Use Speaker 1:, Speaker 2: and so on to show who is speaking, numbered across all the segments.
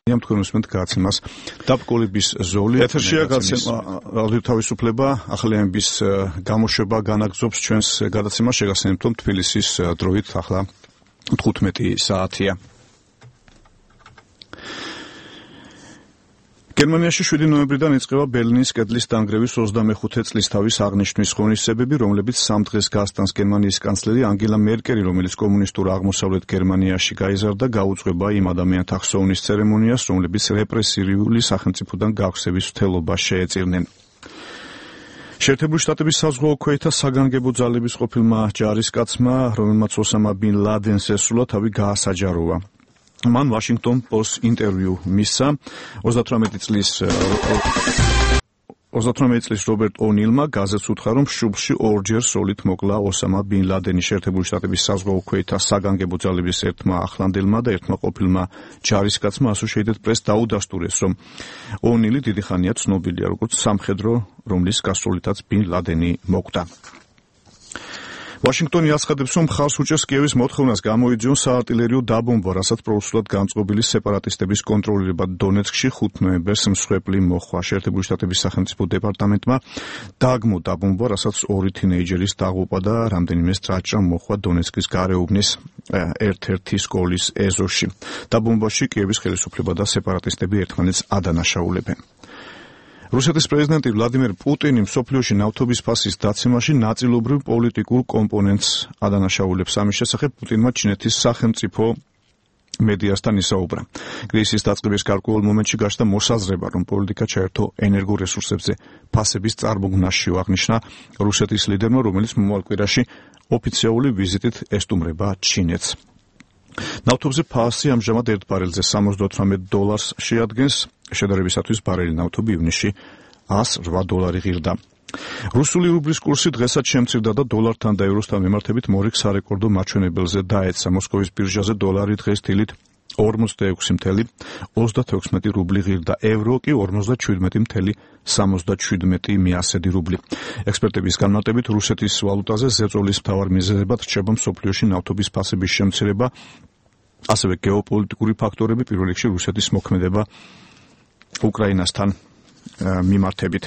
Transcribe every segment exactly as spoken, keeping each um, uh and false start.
Speaker 1: ამ თქვენ უსმენთ გაცემას დაბკოლების ზოლი ეთერშია გაცემა რადიო თავისუფლება ახალიანების გამოშვება განაგრძობს ჩვენს გადაცემას შეგახსენებთ რომ თბილისის დროით ახლა თხუთმეტი საათია. გერმანიაში შვიდი ნოემბრიდან იწყება ბერლინის კედლის დანგრევის ოცდამეხუთე წლისთავის აღნიშვნის ღონისძიებები, რომლებიც სამ დღეს გასტანს გერმანიის კანცლერი ანგელა მერკელი, რომელიც კომუნისტურ აღმოსავლეთ გერმანიაში გაიზარდა, გაუძღვება იმ ადამიანთა ხსოვნის ცერემონიას, რომლებიც რეპრესიული სახელმწიფოდან გაგვსების მცდელობას შეეწირნენ. შეერთებული შტატების საზღვაო ქვეითთა საგანგებო ძალების ყოფილმა ჯარისკაცმა, რომელმაც ოსამა ბინ ლადენს ესრულა, თავი გაასაჯაროვა. მან Washington Post ინტერვიუ მისცა ოცდათვრამეტი წლის ოცდათვრამეტი წლის რობერტ ონილმა გაზეთს უთხრა, რომ შუბლში ორჯერ სოლით მოკლა ოსამა ბინ ლადენი შეერთებული შტატების საზღვაო ქვეითთა საგანგებო ძალების ერთმა ახლანდელმა და ერთმა ყოფილმა ჯარისკაცმა Associated Press დაუდასტურეს, რომ ონილი დიდი ხანია ცნობილია როგორც სამხედრო, რომლის გასროლითაც ბინ ლადენი მოკვდა. ვაშინგტონი აცხადებს, რომ მხარს უჭერს კიევის მოთხოვნას გამოიძიონ საარტილერიო დაბომბვა, რასაც პროუსულად განწყობილი სეპარატისტების კონტროლირება დონეცკში ხუთ ნოემბერს მსხვერპლი მოხვა. შეერთებული შტატების სახელმწიფო დეპარტამენტმა დააგმო დაბომბვა, რასაც ორი თინეიჯერის დაღუპვა და რამდენიმე სწრაჭრა მოხვა დონეცკის გარეუბნის ერთ-ერთი სკოლის ეზოში. დაბომბვაში კიევის ხელისუფლება და სეპარატისტები ერთმანეთს ადანაშაულებენ. რუსეთის პრეზიდენტი ვლადიმერ პუტინი მსოფლიოში ნავთობის ფასის დაცემაში ნაწილობრივ პოლიტიკურ კომპონენტს ადანაშაულებს. ამის შესახებ პუტინმა ჩინეთის სახელმწიფო მედიასთან ისაუბრა. კრიზისის დაწყების გარკვეულ მომენტში გაჩნდა მოსაზრება, რომ პოლიტიკა ჩაერთო ენერგორესურსებზე ფასების წარმოქმნაში, აღნიშნა რუსეთის ლიდერმა, რომელიც მომავალ კვირაში ოფიციალური ვიზიტით ესტუმრება ჩინეთს. ნავთობზე ფასი ამჟამად ერთ ბარელზე სამოცდაოთხმეტ დოლარს შეადგენს. შედარებისათვის ბარელი ნავთობი ივნისში ას რვა დოლარი ღირდა. რუსული რუბლის კურსი დღესაც შემცირდა და დოლართან და ევროსთან მიმართებით მორიგ სარეკორდო მაჩვენებელზე დაეცა. მოსკოვის ბირჟაზე დოლარი დღეს დილით ორმოცდაექვსი წუთი ოცდათექვსმეტი რუბლი ღირდა, ევრო კი ორმოცდაჩვიდმეტი წუთი სამოცდაჩვიდმეტი მიასედი რუბლი. ექსპერტების განმარტებით რუსეთის ვალუტაზე ზეწოლის მთავარ მიზეზებად რჩება მსოფლიოში ნავთობის ფასების შემცირება, ასევე გეოპოლიტიკური ფაქტორები, პირველ რიგში რუსეთის მოქმედება უკრაინასთან მიმართებით.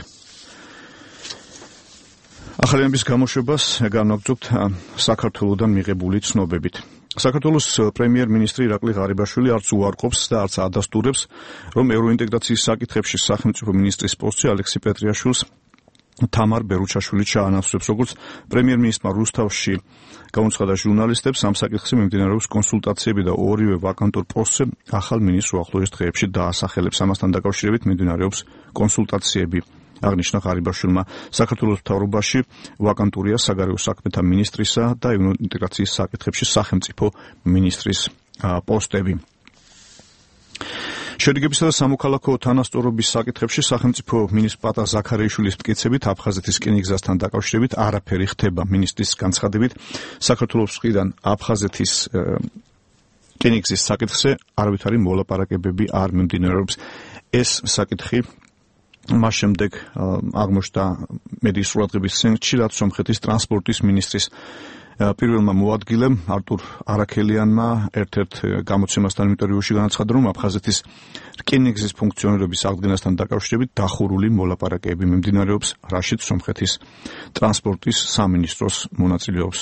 Speaker 1: ახალიანების გამოშვებას განვაგრძობთ საქართველოსდან მიღებული ცნობებით. საქართველოს პრემიერ-მინისტრი ირაკლი ღარიბაშვილი არც უარყოფს და არც ადასტურებს, რომ ევროინტეგრაციის საკითხებში სახელმწიფო მინისტრის პოსტზე ალექსი პეტრიაშვილს თამარ ბერუჩაშვილი ჩაანაცვლებს. როგორც პრემიერ-მინისტრმა რუსთავში გაუცხადა ჟურნალისტებს, ამ საკითხზე მიმდინარეობს კონსულტაციები და ორივე ვაკანტურ პოსტზე ახალ მინისტრს უახლოეს დღეებში დაასახელებს. ამასთან დაკავშირებით მიმდინარეობს კონსულტაციები, აღნიშნა ღარიბაშვილმა. საქართველოს მთავრობაში ვაკანტურია საგარეო საქმეთა მინისტრისა და ევროინტეგრაციის საკითხებში სახელმწიფო მინისტრის პოსტები. შედეგებისა და სამოქალაქო თანასწორობის საკითხებში სახელმწიფო მინისტრ პატა ზაქარიაშვილის მტკიცებით აფხაზეთის რკინიგზასთან დაკავშირებით არაფერი ხდება. მინისტრის განცხადებით, საქართველოს მხრიდან აფხაზეთის რკინიგზის საკითხზე არავითარი მოლაპარაკებები არ მიმდინარეობს. ეს საკითხი მას შემდეგ აღმოჩნდა მედიის ყურადღების ცენტრში, რაც სომხეთის ტრანსპორტის მინისტრის პირველმა მოადგილემ არტურ არაქელიანმა ერთ-ერთ გამოცემასთან ინტერვიუში განაცხადა, რომ აფხაზეთის რკინიგზის ფუნქციონირების აღდგენასთან დაკავშირებით დახურული მოლაპარაკებები მიმდინარეობს, რაშიც სომხეთის ტრანსპორტის სამინისტროს მონაწილეობს.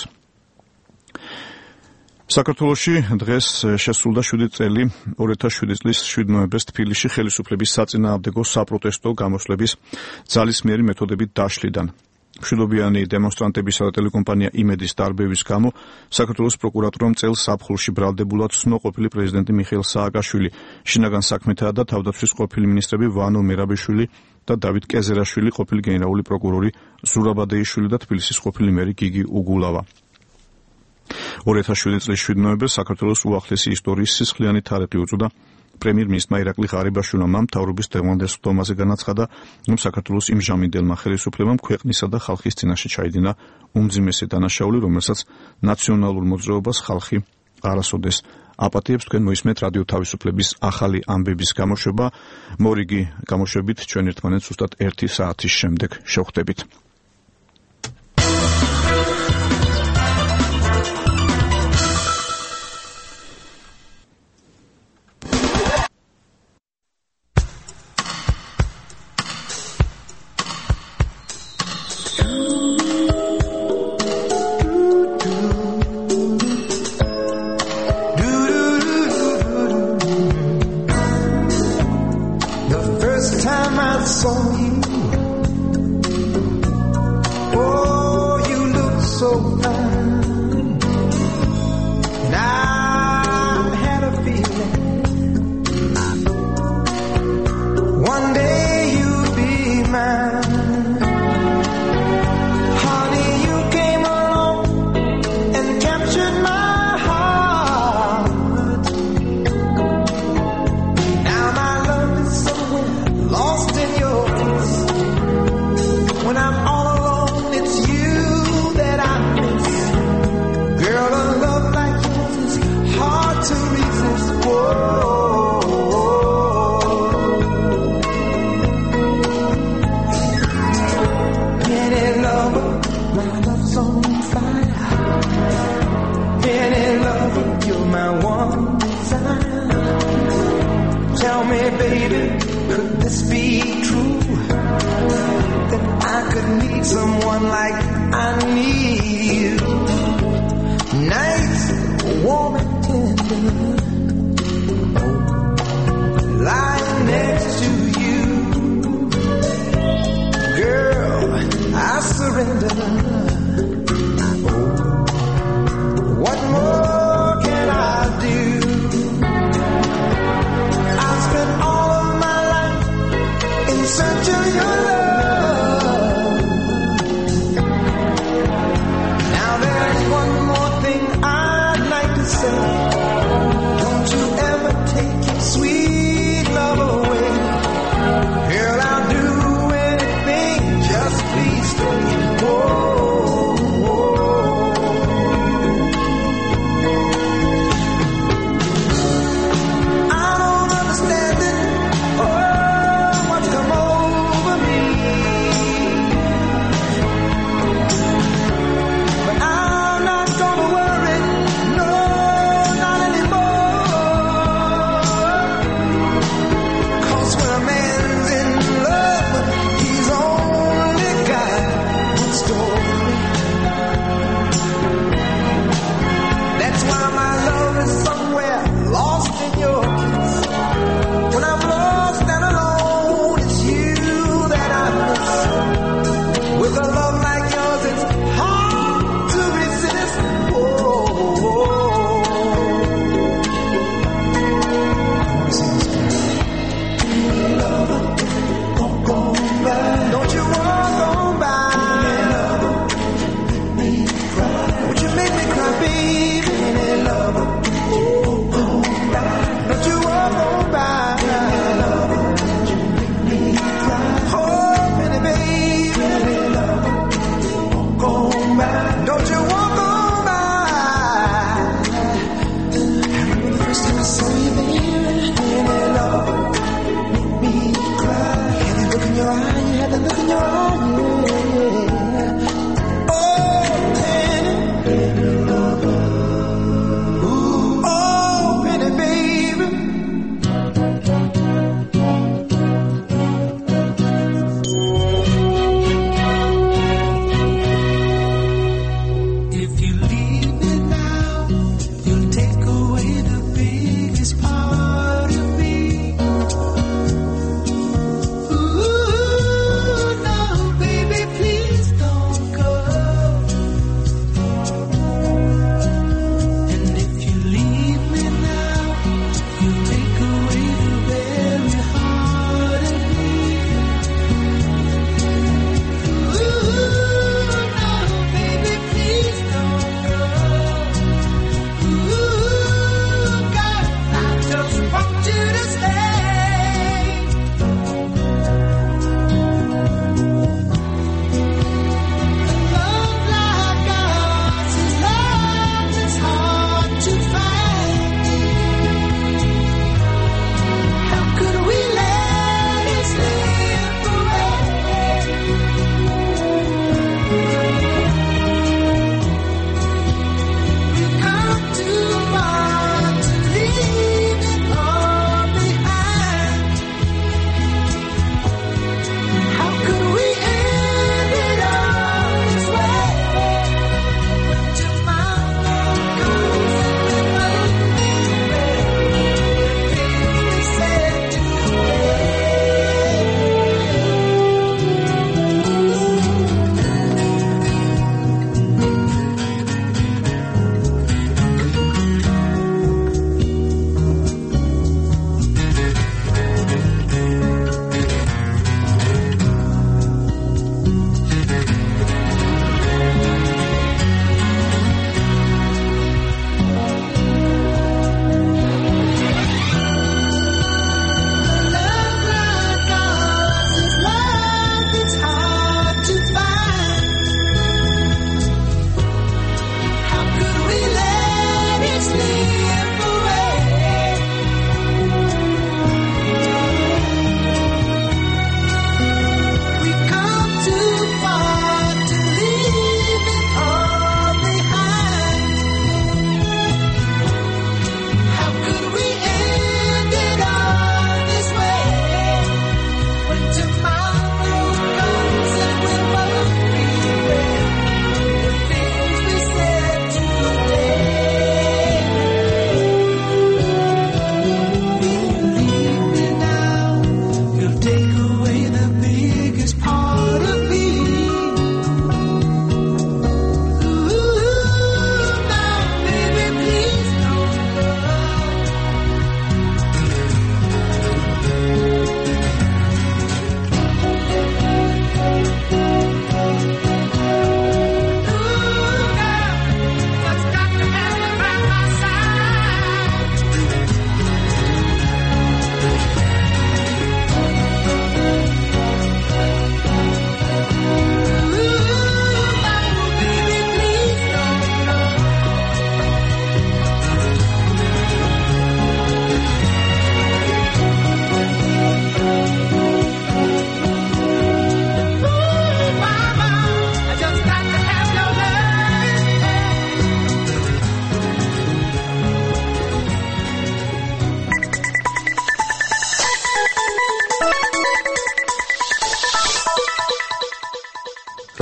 Speaker 1: საქართველოში დღეს შესრულდა შვიდი წელი ორი ათას შვიდი წლის შვიდ ნოემბერს თბილისში ხელისუფლების საწინააღმდეგო საპროტესტო გამოსვლების ძალისმიერი მეთოდებით დაშლიდან. მშვიდობიანი დემონსტრანტებისა და ტელეკომპანია იმედის დარბევის გამო საქართველოს პროკურატურამ წელს ზაფხულში ბრალდებულად ცნო ყოფილი პრეზიდენტი მიხეილ სააკაშვილი, შინაგან საქმეთა და თავდაცვის ყოფილი მინისტრები ვანო მერაბიშვილი და დავით კეზერაშვილი, ყოფილი გენერალური პროკურორი ზურაბ ადეიშვილი და თბილისის ყოფილი მერი გიგი უგულავა. ორი ათას შვიდი წლის შვიდ ნოემბერს საქართველოს უახლესი ისტორიის სისხლიანი თარიღი უწოდა პრემიერ-მინისტრმა ირაკლი ღარიბაშვილმა. მან მთავრობის დღევანდელ სხდომაზე განაცხადა, რომ საქართველოს იმჟამინდელმა ხელისუფლებამ ქვეყნისა და ხალხის წინაშე ჩაიდინა უმძიმესი დანაშაული, რომელსაც ნაციონალურ მოძრაობას ხალხი არასოდეს აპატიებს. თქვენ მოისმენთ რადიო თავისუფლების ახალი ამბების გამოშვება. მორიგი გამოშვებით ჩვენ ერთმანეთს ზუსტად ერთი საათის შემდეგ შევხვდებით.
Speaker 2: saw you, oh, you look so fine, and I had a feeling one day you'd be mine. Honey, you came along and captured my heart. Now my love is somewhere lost in yours. When I'm all alone, it's you that I miss. Girl, a love like yours is hard to resist. Whoa. Any lover, my love's on fire. Any lover, you're my one desire. Tell me, baby, could this be true? That I could need someone like I need you. Nights warm and tender, lying next to you. Girl, I surrender. What more can I do? I spent all of my life in search of your love. Now there's one more thing I'd like to say.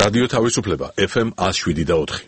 Speaker 3: რადიო თავისუფლება ეფ ემ one oh seven და four.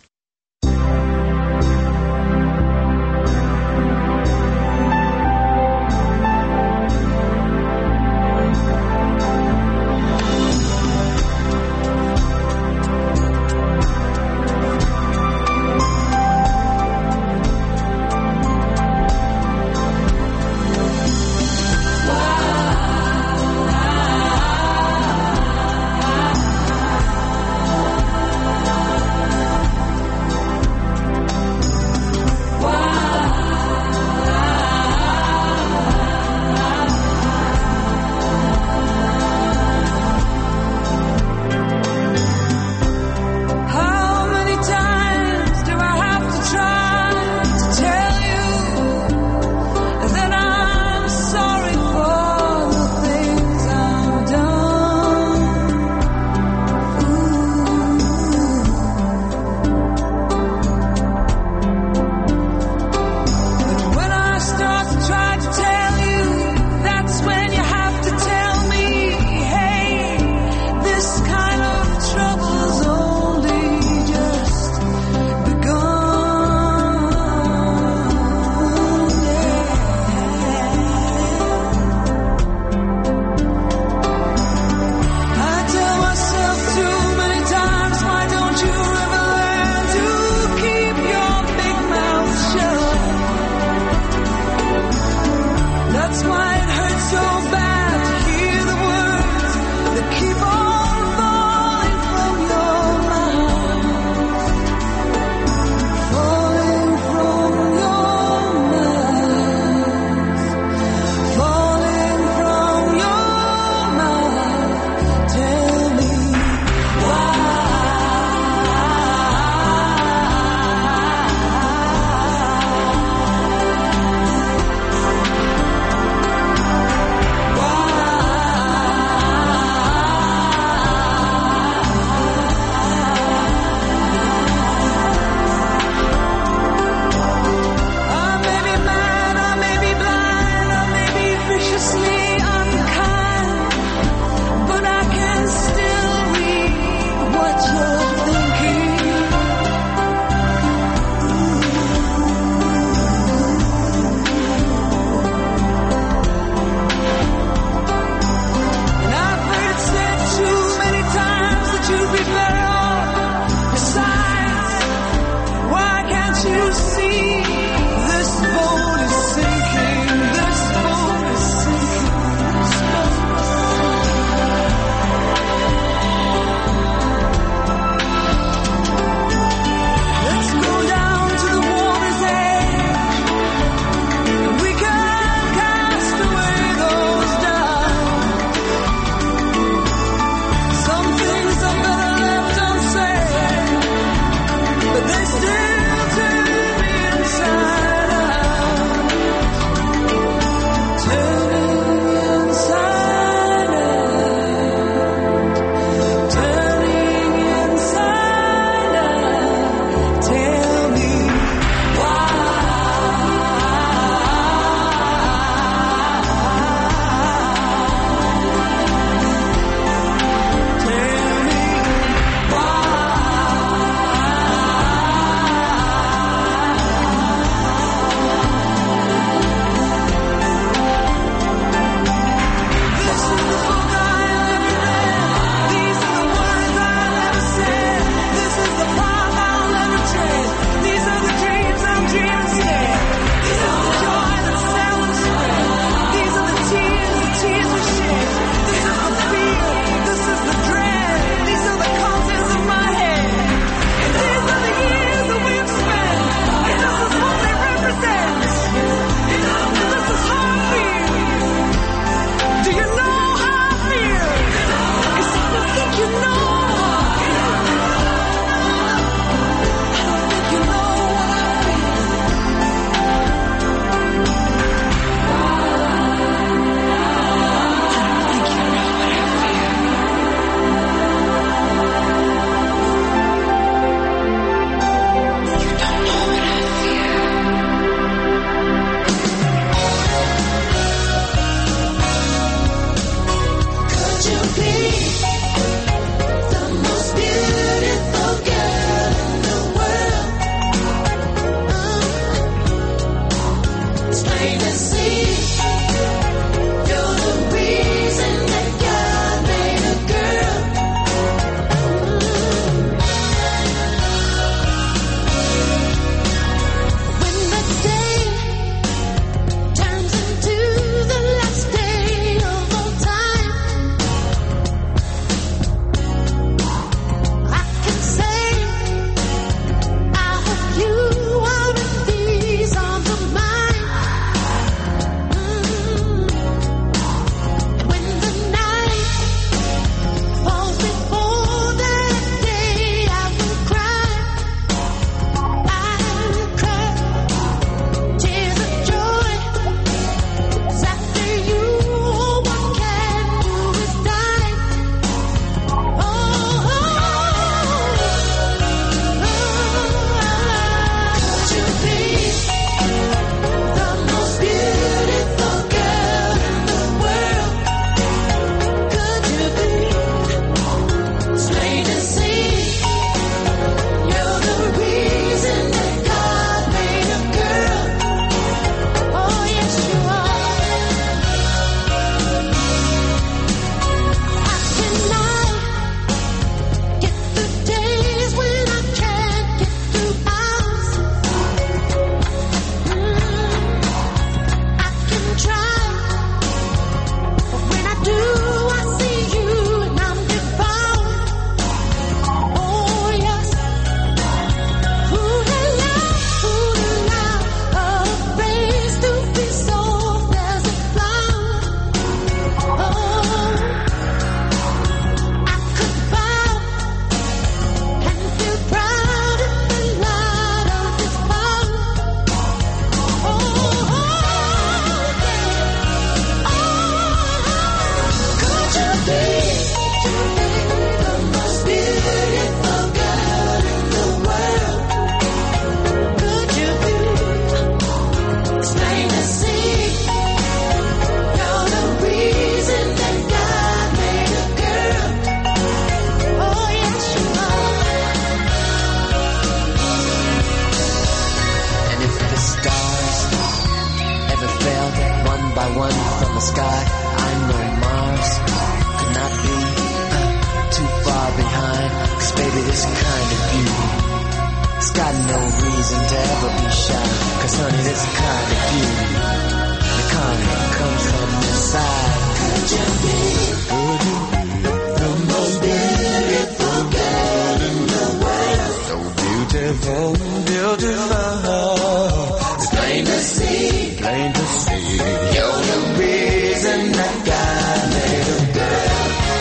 Speaker 4: from the sky. I know Mars could not be uh, too far behind. Cause baby, this kind of beauty, it's got no reason to ever be shy. Cause honey, this kind of beauty, the kind that comes from inside. Could you be, could you be the most beautiful girl in the world? So beautiful, beautiful. It's plain to see, plain to see. You're the reason that God made a girl.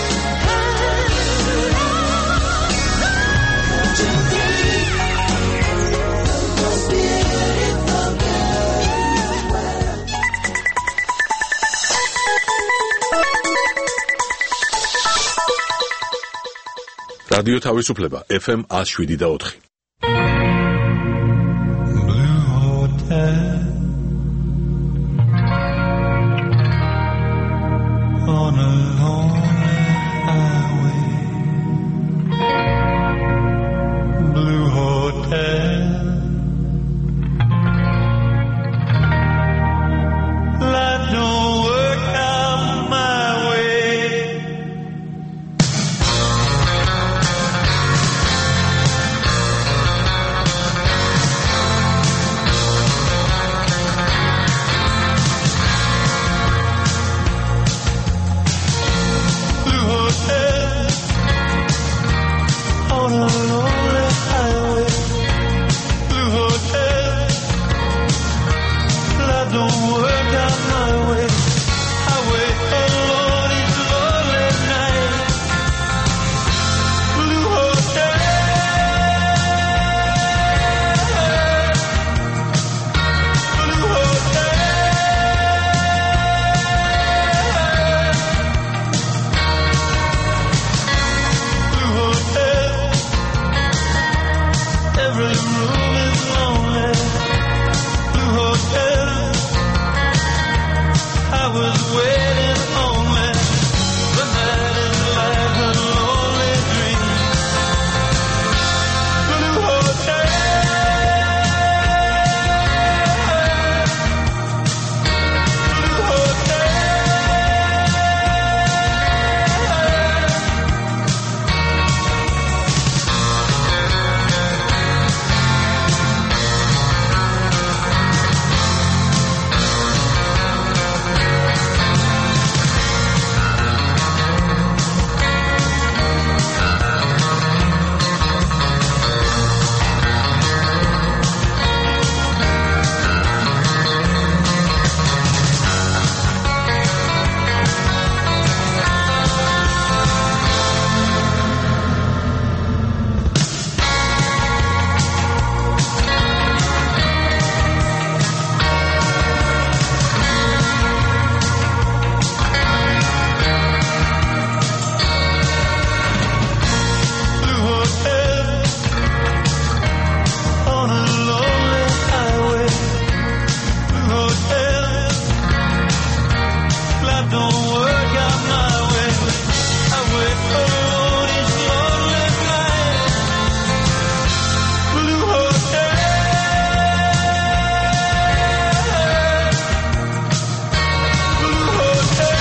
Speaker 4: Could you be the most beautiful girl in the world?
Speaker 3: რადიო თავისუფლება F M one oh seven და four.
Speaker 5: Blue Hotel on a lonely highway. Blue Hotel, life don't work out my way. Blue Hotel on a lonely highway. Blue Hotel, life don't work out my way. I wait alone each lonely night. Blue Hotel, Blue Hotel, Blue Hotel. Every room is lonely. Blue Hotel, I was waiting only. The night is like a lonely dream. Blue Hotel, Blue Hotel. Blue Hotel on a lonely highway. Blue Hotel, life don't work out my way. I wait alone each lonely night. Blue Hotel, Blue Hotel.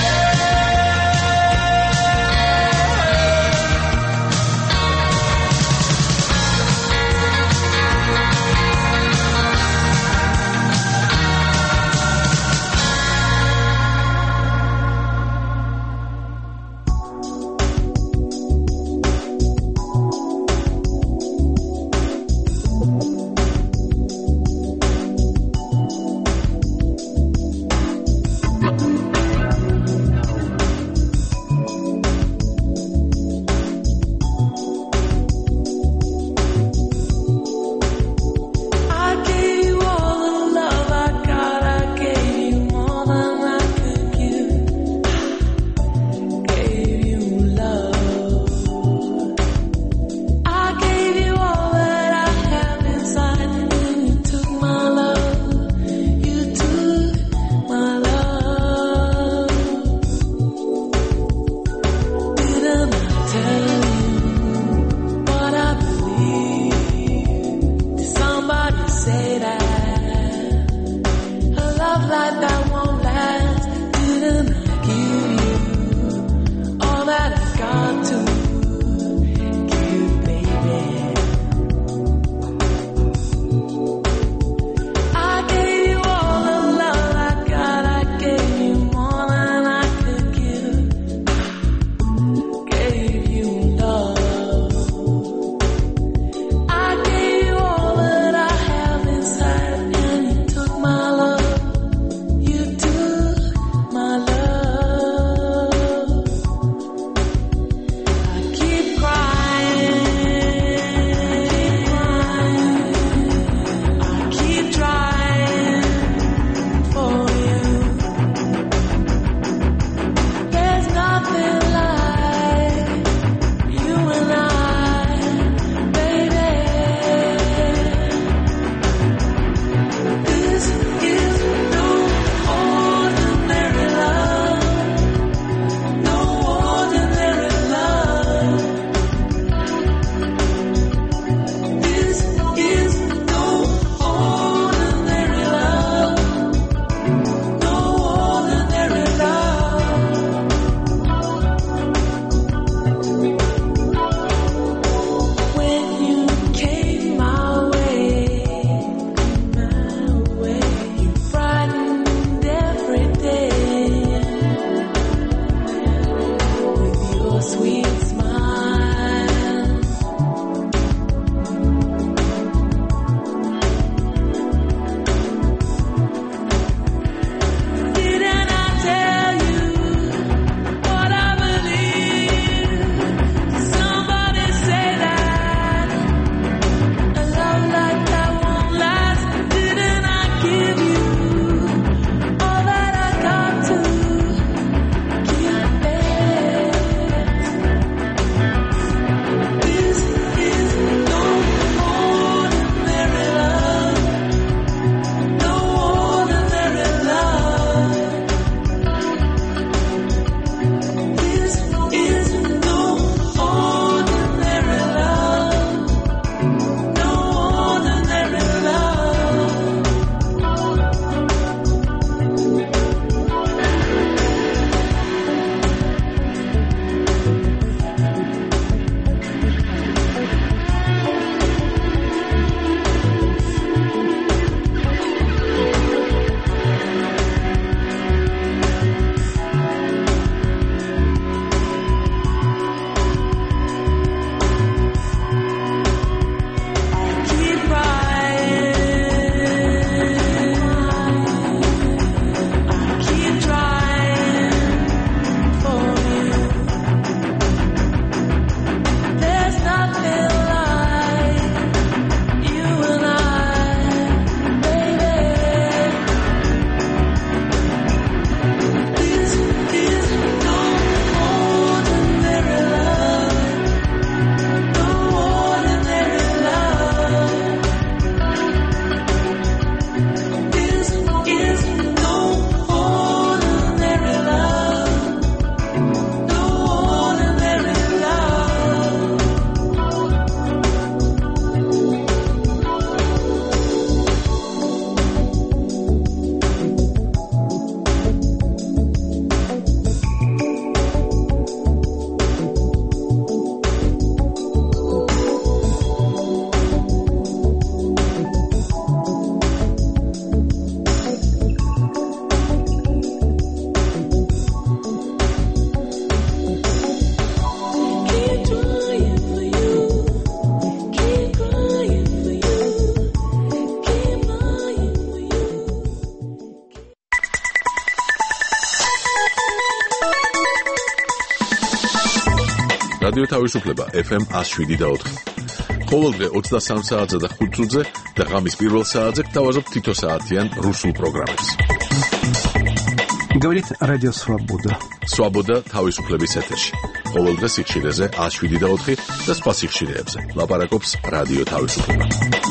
Speaker 3: რადიო თავისუფლება ეფ ემ one oh seven და four. ყოველდღე ოცდასამ საათზე და ხუთ წუთზე და ღამის პირველ საათზე გთავაზობთ თითო საათიან რუსულ პროგრამებს.
Speaker 6: Говорит Радио Свобода.
Speaker 3: Свобода თავისუფლების ეთერში. ყოველდღე სიხშირეზე one oh seven და four და სხვა სიხშირეებზე. ლაპარაკობს რადიო თავისუფლება.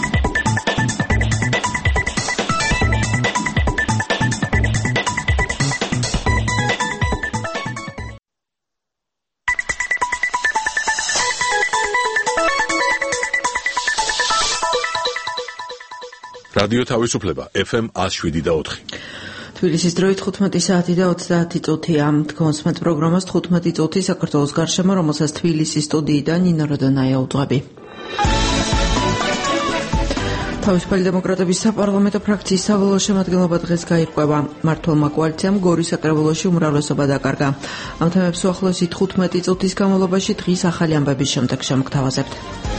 Speaker 3: რადიო თავისუფლება ეფ ემ one oh seven და four.
Speaker 7: თბილისის დროით ხუთმეტი საათი და ოცდაათი წუთია. თქვენს პროგრამას ხუთმეტი წუთი საქართველოს გარშემო, რომელსაც თბილისის სტუდიიდან ნინო როდონაია უძღვები. თავისუფალი დემოკრატების საპარლამენტო ფრაქციის საბოლოო შემადგენლობა დღეს გაირკვევა. მმართველმა კოალიციამ გორის საკრებულოში უმრავლესობა დაკარგა. ამ თემებს უახლოესი ხუთმეტი წუთის განმავლობაში დღის ახალი ამბების შემდეგ შემოგთავაზებთ.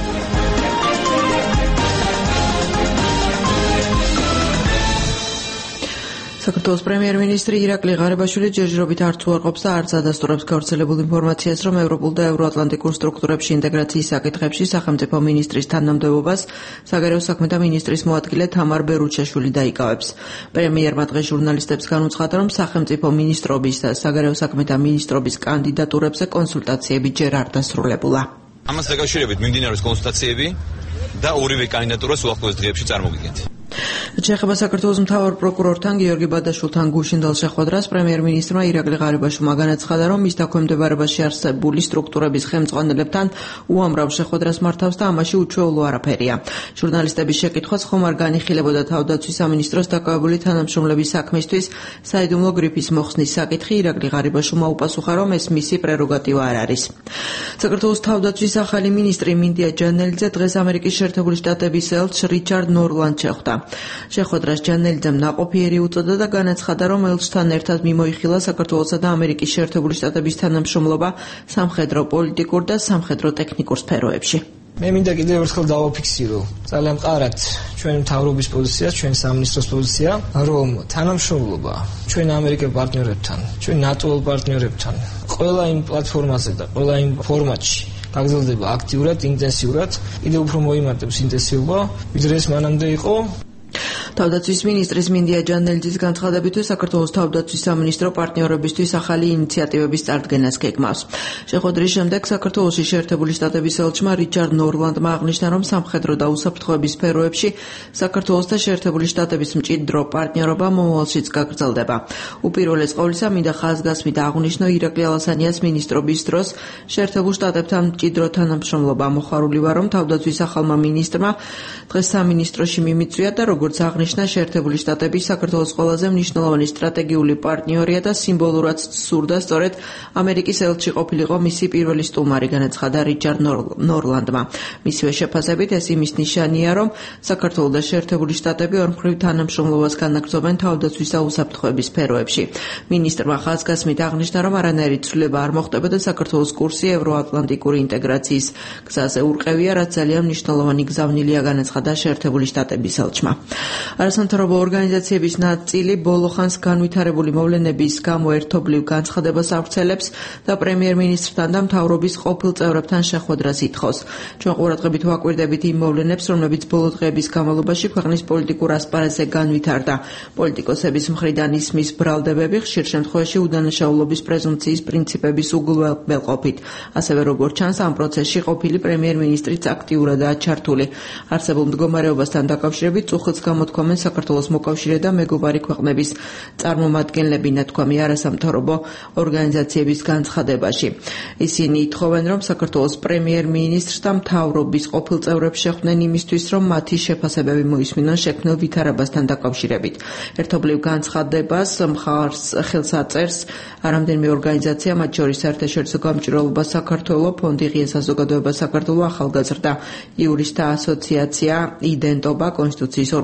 Speaker 7: საქართველოს პრემიერ-მინისტრი ირაკლი ღარიბაშვილი ჯერჯერობით არც უარყოფს და არც ადასტურებს გავრცელებულ ინფორმაციას, რომ ევროპულ და ევროატლანტიკურ სტრუქტურებში ინტეგრაციის საკითხებში სახელმწიფო მინისტრის თანამდებობას საგარეო საქმეთა მინისტრის მოადგილე თამარ ბერუჩაშვილი დაიკავებს. პრემიერმა დღეს ჟურნალისტებს განუცხადა, რომ სახელმწიფო მინისტრობის და საგარეო საქმეთა მინისტრობის კანდიდატურებზე კონსულტაციები ჯერ არ დასრულებულა.
Speaker 8: ამას დაკავშირებით მიმდინარეობს კონსულტაციები და ორივე კანდიდატურას უახლოეს დღეებში წარმოგიდგენთ.
Speaker 7: შეეხება საქართველოს მთავარ პროკურორთან გიორგი ბადაშვილთან გუშინდელ შეხვედრას პრემიერ-მინისტრმა ირაკლი ღარიბაშვილმა განაცხადა, რომ მის დაქვემდებარებაში არსებული სტრუქტურების ხელმძღვანელებთან უამრავ შეხვედრას მართავს და ამაში უჩვეულო არაფერია. ჟურნალისტების შეკითხვას ხომ არ განიხილებოდა თავდაცვის სამინისტროს დაკავებული თანამშრომლების საქმისთვის საიდუმლო გრიფის მოხსნის საკითხი, ირაკლი ღარიბაშვილმა უპასუხა, რომ ეს მისი პრეროგატივა არ არის. საქართველოს თავდაცვის ახალი მინისტრი მინდია ჯანელიძე დღეს ამერიკის შეერთებული შტატების ელჩ რიჩარდ ნორლანდს შეხვდა. შეხვედრას ჯანელიძემ ნაყოფიერი უწოდა და განაცხადა, რომ ელჩთან ერთად მიმოიხილა საქართველოსა და ამერიკის შეერთებული შტატების თანამშრომლობა სამხედრო, პოლიტიკურ და სამხედრო ტექნიკურ სფეროებში.
Speaker 9: მე მინდა კიდევ ერთხელ დავაფიქსირო ძალიან მყარად ჩვენ მთავრობის პოზიციას, ჩვენ სამინისტროს პოზიცია, რომ თანამშრომლობა ჩვენ ამერიკელ პარტნიორებთან, ჩვენ ნატოელ პარტნიორებთან, ყველა იმ პლატფორმაზე და ყველა იმ ფორმატში გაგრძელდება აქტიურად, ინტენსიურად, კიდევ უფრო მოიმართებს ინტენსივობა, ვიდრე ეს მანამდე იყო.
Speaker 7: თავდაცვის მინისტრის მინდია ჯანელიძის განცხადებით, საქართველოს თავდაცვის სამინისტრო პარტნიორებისთვის ახალი ინიციატივების წარდგენას გეგმავს. შეხვედრის შემდეგ საქართველოში შეერთებული შტატების ელჩმა რიჩარდ ნორლანდმა აღნიშნა, რომ სამხედრო და უსაფრთხოების სფეროებში საქართველოს და შეერთებული შტატების მჭიდრო პარტნიორობა მომავალშიც გაგრძელდება. უპირველეს ყოვლისა, მინდა ხაზგასმით აღნიშნო ირაკლი ალასანიას მინისტრობის დროს შეერთებულ შტატებთან მჭიდრო თანამშრომლობა. მოხარული ვარ, რომ თავდაცვის ახალმა მინისტრმა დღეს სამინისტროში მიმიწვია და როგორც აღნიშნა, შეერთებული შტატები საქართველოს ყველაზე მნიშვნელოვანი სტრატეგიული პარტნიორია და სიმბოლურად სურდა სწორედ ამერიკის ელჩი ყოფილიყო მისი პირველი სტუმარი, განაცხადა რიჩარდ ნორლანდმა. მისივე შეფასებით ეს იმის ნიშანია, რომ საქართველო და შეერთებული შტატები ორმხრივ თანამშრომლობას განაგრძობენ თავდაცვის და უსაფრთხოების სფეროებში. მინისტრმა ხაზგასმით აღნიშნა, რომ არანაირი ცვლილება არ მოხდება და საქართველოს კურსი ევროატლანტიკური ინტეგრაციის გზაზე ურყევია, რაც ძალიან მნიშვნელოვანი გზავნილია, განაცხადა შეერთებული შტატების ელჩმა. არასამთავრობო ორგანიზაციების ნაწილი ბოლო ხანს განვითარებული მოვლენების გამო ერთობლივ განცხადებას ავრცელებს და პრემიერ-მინისტრთან და მთავრობის ყოფილ წევრებთან შეხვედრას ითხოვს. ჩვენ ყურადღებით ვაკვირდებით იმ მოვლენებს, რომლებიც ბოლო დღეების განმავლობაში ქვეყნის პოლიტიკურ ასპარეზზე განვითარდა. პოლიტიკოსების მხრიდან ისმის ბრალდებები, ხშირ შემთხვევაში უდანაშაულობის პრეზუმპციის პრინციპების უგულვებელყოფით. ასევე როგორც ჩანს, ამ პროცესში ყოფილი პრემიერ-მინისტრიც აქტიურადაა ჩართული. არსებულ მდგომარეობასთან დაკავშირებით წუხილს გამოთქვამენ საქართველოს მოკავშირე და მეგობარი ქვეყნების წარმომადგენლები, ნათქვამი არასამთავრობო ორგანიზაციების განცხადებაში. ისინი ითხოვენ, რომ საქართველოს პრემიერ-მინისტრს და მთავრობის ყოფილ წევრებს შეხვდნენ იმისთვის, რომ მათი შეფასებები მოისმინონ შექმნილ ვითარებასთან დაკავშირებით. ერთობლივ განცხადებას მხარს ხელს აწერს რამდენიმე ორგანიზაცია, მათ შორის საერთაშორისო გამჭვირვალობა საქართველო, ფონდი ღია საზოგადოება საქართველო, ახალგაზრდა იურისტთა ასოციაცია, იდენტობა, კონსტიტუციის ორმოცდამეორე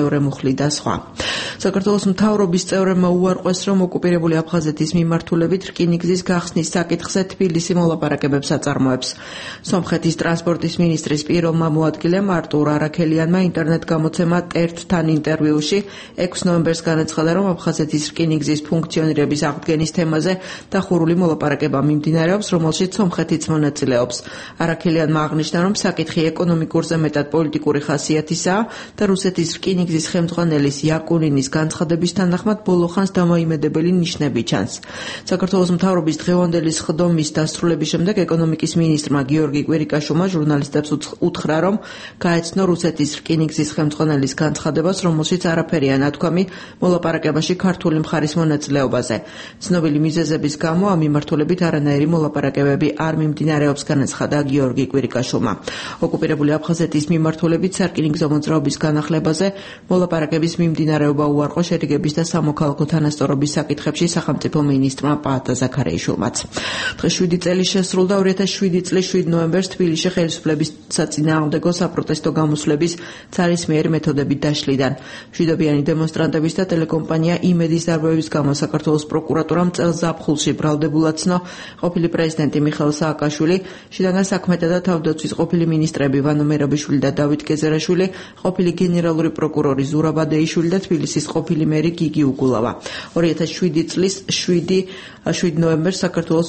Speaker 7: მეორე მუხლი და სხვა. საქართველოს მთავრობის წევრებმა უარყვეს, რომ ოკუპირებული აფხაზეთის მიმართულებით რკინიგზის გახსნის საკითხზე თბილისი მოლაპარაკებებს აწარმოებს. სომხეთის ტრანსპორტის მინისტრის პირველმა მოადგილემ არტურ არაქელიანმა ინტერნეტ გამოცემა ტერტთან ინტერვიუში ექვსი ნოემბერს განაცხადა, რომ აფხაზეთის რკინიგზის ფუნქციონირების აღდგენის თემაზე დახურული მოლაპარაკება მიმდინარეობს, რომელშიც სომხეთიც მონაწილეობს. არაქელიანმა აღნიშნა, რომ საკითხი ეკონომიკურზე მეტად პოლიტიკური ხასიათისაა და რუსეთის რკინიგზის ხელმძღვანელის იაკუნინის განცხადების თანახმად ბოლო ხანს დამოიმედებელი ნიშნები ჩანს. საქართველოს მთავრობის დღევანდელი სხდომის დასრულების შემდეგ ეკონომიკის მინისტრმა გიორგი კვირიკაშვილმა ჟურნალისტებს უთხრა, რომ გაეცნო რუსეთის რკინიგზის ხელმძღვანელის განცხადებას, რომელშიც არაფერია ნათქვამი მოლაპარაკებაში ქართული მხარის მონაწილეობაზე. ცნობილი მიზეზების გამო ამ მიმართულებით არანაირი მოლაპარაკებები არ მიმდინარეობს, განაცხადა გიორგი კვირიკაშვილმა. ოკუპირებული აფხაზეთის მიმართულებით სარკინიგზო მოძრაობის განახლებაზე მოლაპარაკების მიმდინარეობა უარყო შერიგების და სამოქალაქო თანასწორობის საკითხებში სახელმწიფო მინისტრმა პაატა ზაქარიაშვილმაც. დღეს შვიდი წელი შესრულდა ორი ათას შვიდი წლის შვიდ ნოემბერს თბილისში ხელისუფლების საწინააღმდეგო საპროტესტო გამოსვლების ცარისმიერი მეთოდებით დაშლიდან. მშვიდობიანი დემონსტრანტების და ტელეკომპანია იმედის დარბევების გამო საქართველოს პროკურატურამ წელს ზაფხულში ბრალდებულად ცნო ყოფილი პრეზიდენტი მიხეილ სააკაშვილი, შინაგან საქმეთა და თავდაცვის ყოფილი მინისტრები ვანო მერაბიშვილი და დავით გეზერაშვილი, ყოფილი გენერალური პროკურორი ზურაბ ბადეიშვილი და თბილისის ყოფილი მერი გიგი უგულავა. ორი ათას შვიდი წლის შვიდი ნოემბერს საქართველოს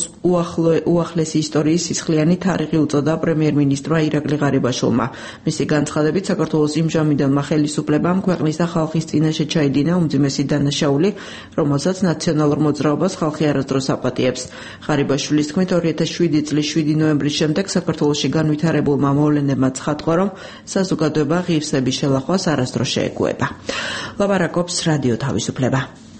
Speaker 7: უახლესი ისტორიის სისხლიანი თარიღი უწოდა პრემიერ-მინისტრმა ირაკლი ღარიბაშვილმა. მისი განცხადებით, საქართველოს იმჟამინდელმა ხელისუფლებამ ქვეყნის და ხალხის წინაშე ჩაიდინა უმძიმესი დანაშაული, რომელსაც ნაციონალურ მოძრაობას ხალხი არასდროს აპატიებს. ღარიბაშვილის თქმით, ორი ათას შვიდი წლის შვიდი ნოემბრის შემდეგ საქართველოში განვითარებულმა მოვლენებმა ცხადყვა, რომ საზოგადოება ღირსების შელახვას არასდროს შეეგუება. ლაპარაკობს რადიო თავისუფლება.